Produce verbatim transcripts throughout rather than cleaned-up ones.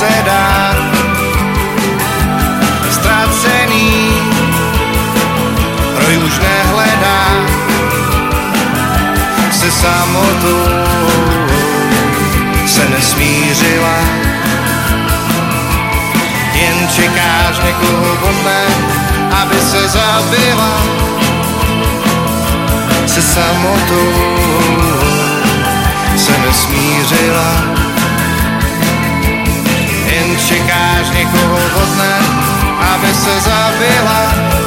se dá. Ztracený roj už nehledá, se samotou se nesmířila. Jen čekáš někoho vhodné, aby se zabila. Se samotou se nesmířila. Jen čekáš někoho vhodné, aby se zabila.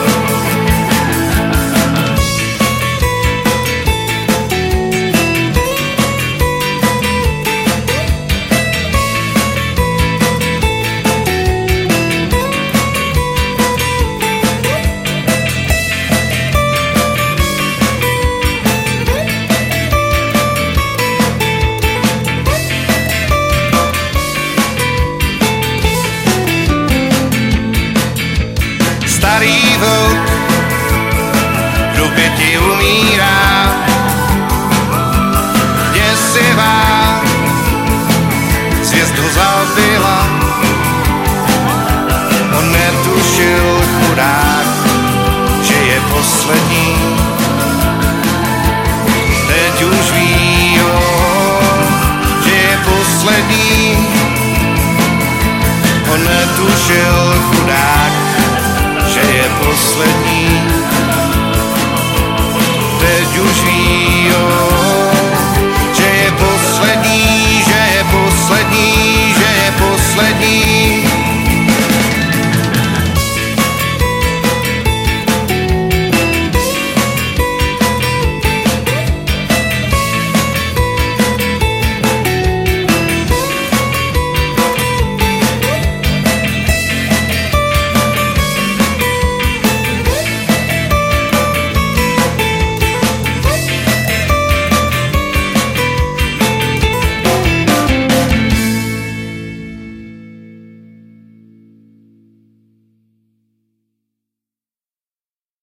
Starý vlk v hrubě ti umírá, děsivá zvěst ho zabila. On netušil, chudák, že je poslední. Teď už ví, oh, že je poslední. On netušil, chudák, že je poslední.